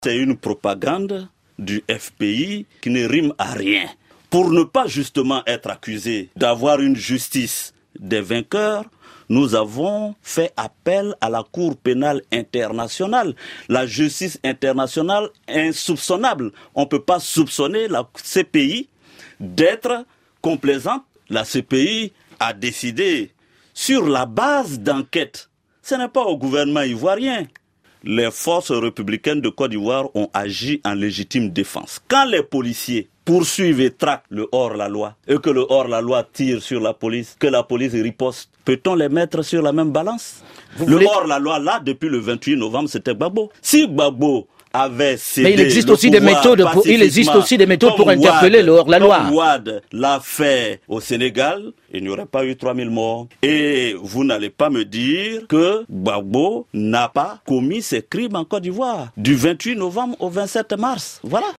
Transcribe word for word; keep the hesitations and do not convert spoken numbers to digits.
C'est une propagande du F P I qui ne rime à rien. Pour ne pas justement être accusé d'avoir une justice des vainqueurs, nous avons fait appel à la Cour pénale internationale. La justice internationale est insoupçonnable. On ne peut pas soupçonner la C P I d'être complaisante. La C P I a décidé sur la base d'enquête. Ce n'est pas au gouvernement ivoirien. Les forces républicaines de Côte d'Ivoire ont agi en légitime défense. Quand les policiers poursuivent et traquent le hors-la-loi et que le hors-la-loi tire sur la police, que la police riposte, peut-on les mettre sur la même balance? Vous Le voulez... hors-la-loi, là, depuis le vingt-huit novembre, c'était Gbagbo. Si Gbagbo avait cédé Mais il existe aussi des méthodes pour, il existe aussi des méthodes pour interpeller Wad, le hors-la-loi. Comme Wad l'a fait au Sénégal, il n'y aurait pas eu trois mille morts. Et vous n'allez pas me dire que Gbagbo n'a pas commis ses crimes en Côte d'Ivoire du vingt-huit novembre au vingt-sept mars. Voilà.